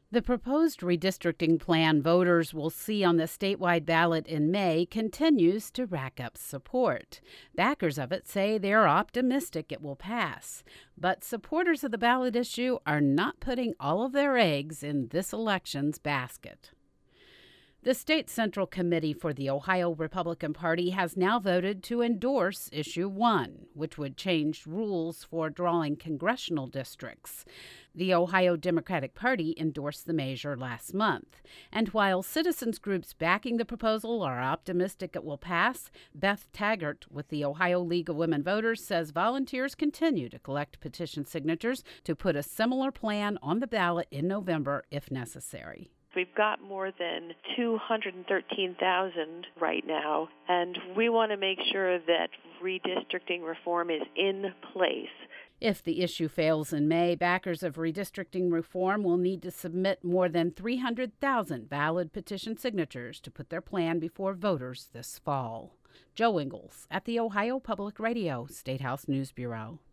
The proposed redistricting plan voters will see on the statewide ballot in May continues to rack up support. Backers of it say they're optimistic it will pass, but supporters of the ballot issue are not putting all of their eggs in this election's basket. The State Central Committee for the Ohio Republican Party has now voted to endorse Issue 1, which would change rules for drawing congressional districts. The Ohio Democratic Party endorsed the measure last month. And while citizens groups backing the proposal are optimistic it will pass, Beth Taggart with the Ohio League of Women Voters says volunteers continue to collect petition signatures to put a similar plan on the ballot in November if necessary. We've got more than 213,000 right now, and we want to make sure that redistricting reform is in place. If the issue fails in May, backers of redistricting reform will need to submit more than 300,000 valid petition signatures to put their plan before voters this fall. Joe Ingles at the Ohio Public Radio State House News Bureau.